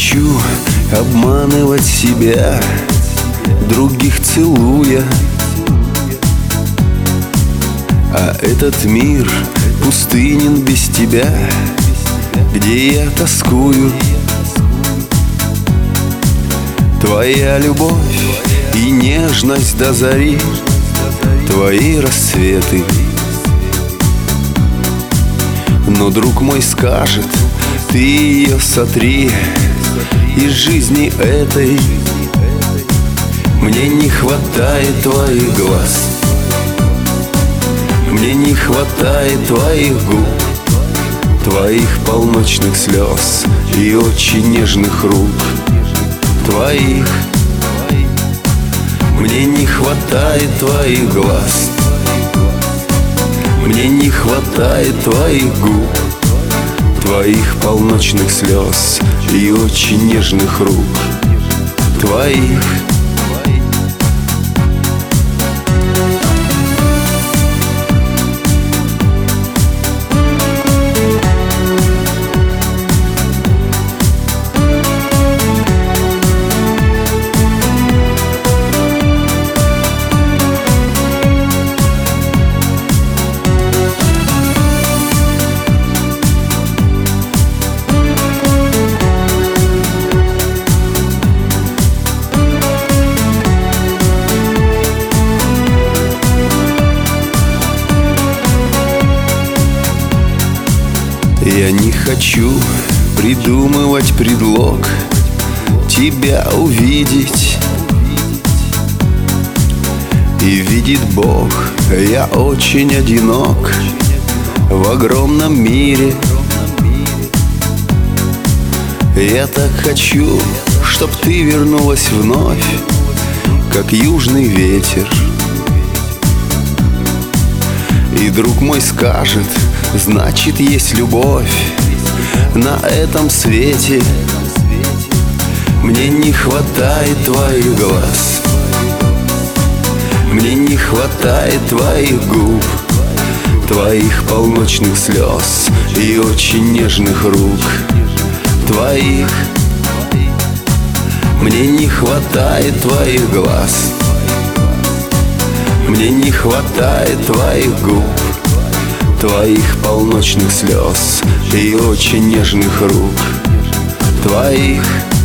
хочу обманывать себя, других целуя. А этот мир пустынен без тебя, где я тоскую. Твоя любовь и нежность до зари, твои рассветы. Но друг мой скажет: ты ее сотри из жизни этой. Мне не хватает твоих глаз, мне не хватает твоих губ, твоих полночных слез и очень нежных рук твоих. Мне не хватает твоих глаз, мне не хватает твоих губ, твоих полночных слез и очень нежных рук твоих. Я не хочу придумывать предлог тебя увидеть. И видит Бог, я очень одинок в огромном мире. Я так хочу, чтоб ты вернулась вновь, как южный ветер. И друг мой скажет: значит, есть любовь на этом свете. Мне не хватает твоих глаз, мне не хватает твоих губ, твоих полночных слез и очень нежных рук твоих. Мне не хватает твоих глаз, мне не хватает твоих губ, твоих полночных слез и очень нежных рук твоих.